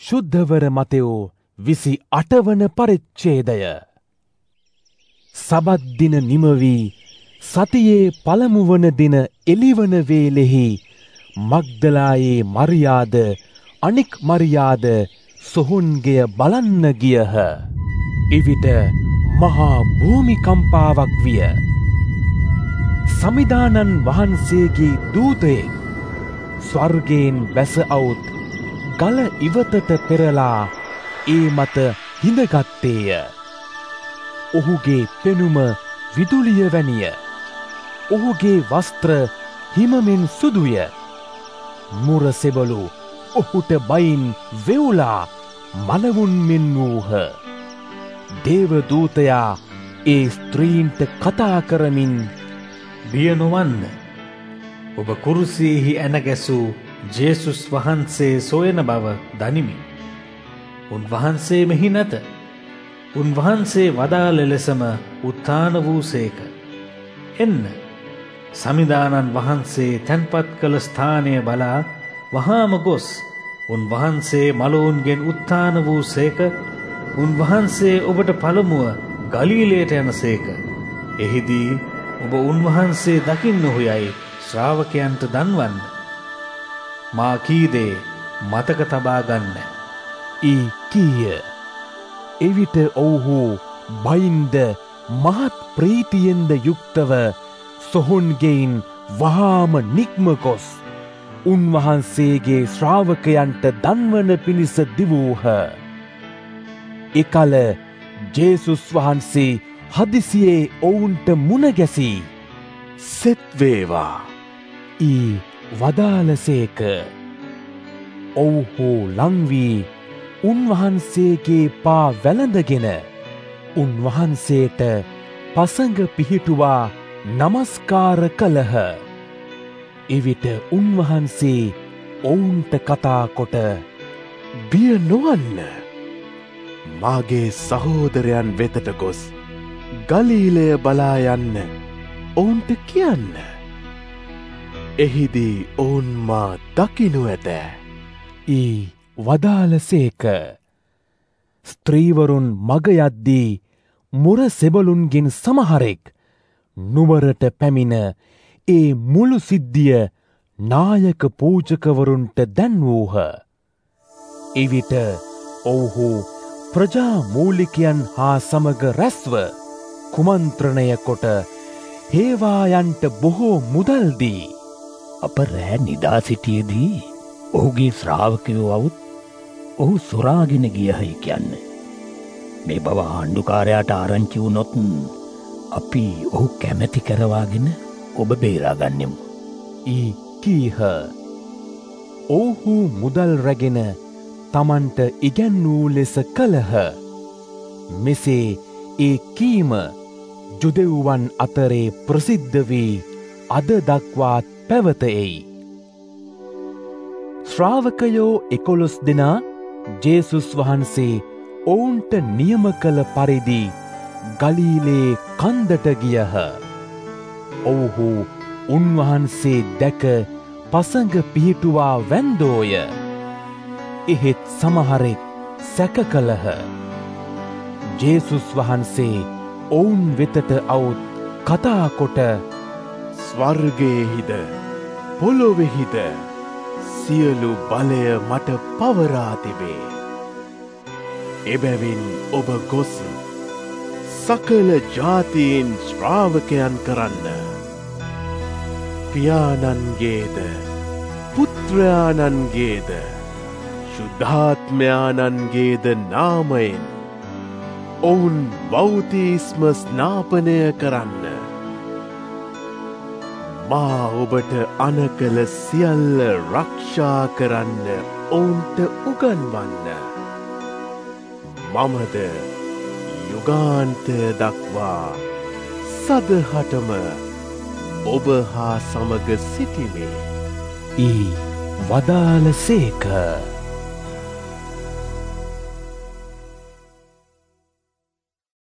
ශුද්ධවර මතෙවෝ 28 වන පරිච්ඡේදය. සබත් දින නිම වී සතියේ පළමු වන දින එළිවන වේලෙහි මග්දලායේ මරියාද අනික් මරියාද සොහොන්ගෙය බලන්න ගියහ. එවිට මහා භූමිකම්පාවක් විය. සමිදානන් වහන්සේගේ දූතයෙක් ස්වර්ගයෙන් බැස අවුත් ගල ඉවතට පෙරලා ඒ මත හිඳගත්තේය. ඔහුගේ පෙනුම විදුලිය වැනිය. ඔහුගේ වස්ත්‍ර හිමමින් සුදුය. මුර සෙබළු ඔහුට බයින් වෙවුලා මලවුන් මෙන් වූහ. දේව දූතයා ඒ ස්ත්‍රීන්ට කතා කරමින් බිය නොවන්න. ඔබ කුරුසියෙහි ඇන ගැසූ ජේසුස් වහන්සේ සොයන බව දනිමි. උන්වහන්සේ මෙහි නැත. උන්වහන්සේ වදාළ ලෙසම උත්ථාන වූසේක. එන්න, සමිදානන් වහන්සේ තැන්පත් කළ ස්ථානය බලා වහාම ගොස් උන්වහන්සේ මලවුන්ගෙන් උත්ථාන වූසේක. උන්වහන්සේ ඔබට පළමුව ගලීලයට යනසේක. එහිදී ඔබ උන්වහන්සේ දකින්නහු යයි ශ්‍රාවකයන්ට දන්වන්න. මා කීදේ මතක තබා ගන්න. කීය. එවිට ඔවුහු බයින්ද මහත් ප්‍රීතියෙන්ද යුක්තව සොහොන්ගෙයින් වහාම නික්ම ගොස් උන්වහන්සේගේ ශ්‍රාවකයන්ට දන්වන පිණිස දිවූහ. එකල ජේසුස් වහන්සේ හදිසියේ ඔවුන්ට මුණ ගැසී සෙත් වේවා වදාළසේක. ඔවුහු ලං වී උන්වහන්සේගේ පා වැළඳගෙන උන්වහන්සේට පසඟ පිහිටුවා නමස්කාර කළහ. එවිට උන්වහන්සේ ඔවුන්ට කතා කොට බිය නොවන්න. මාගේ සහෝදරයන් වෙතට ගොස් ගලීලය බලා යන්න ඔවුන්ට කියන්න. එහිදී ඔවුන් මා දකිනු ඇත. වදාළසේක. ස්ත්‍රීවරුන් මග යද්දී මුර සෙබළුන්ගෙන් සමහරෙක් නුවරට පැමිණ ඒ මුළු සිද්ධිය නායක පූජකවරුන්ට දැන්වූහ. එවිට ඔවුහු ප්‍රජා මූලිකයන් හා සමග රැස්ව කුමන්ත්‍රණය කොට හේවායන්ට බොහෝ මුදල් දී අප රෑ නිදා සිටියේදී ඔහුගේ ශ්‍රාවකයෝ අවුත් ඔහු සොරාගෙන ගියහයි කියන්න. මේ බව ආණ්ඩුකාරයාට ආරංචි වුණොත් අපි ඔහු කැමැති කරවාගෙන ඔබ බේරාගන්නෙමු. කීහ. ඔවුහු මුදල් රැගෙන තමන්ට ඉගැන්වූ ලෙස කළහ. මෙසේ ඒ කීම ජුදෙව්වන් අතරේ ප්‍රසිද්ධ වී අද දක්වාත් පැවතෙයි. ශ්‍රාවකයෝ 11 දෙනා ජේසුස් වහන්සේ ඔවුන්ට නියම කළ පරිදි ගලීලේ කන්දට ගියහ. ඔවුහු උන්වහන්සේ දැක පසඟ පිහිටුවා වැන්දෝය. එහෙත් සමහරෙක් සැක කළහ. ජේසුස් වහන්සේ ඔවුන් වෙතට අවුත් කතා කොට ස්වර්ගයේහිද පොළොවෙහිද සියලු බලය මට පවරා තිබේ. එබැවින් ඔබ ගොස් සකල ජාතීන් ශ්‍රාවකයන් කරන්න. පියාණන්ගේද පුත්‍රයාණන්ගේද ශුද්ධාත්මයාණන්ගේද නාමයෙන් ඔවුන් බෞතිස්ම ස්නාපනය කරන්න. මා ඔබට අනකල සියල්ල රක්ෂා කරන්න ඔවුන්ට උගන්වන්න. මමද යුගාන්තය දක්වා සදහටම ඔබ හා සමග සිටිමේ. වදාළසේක.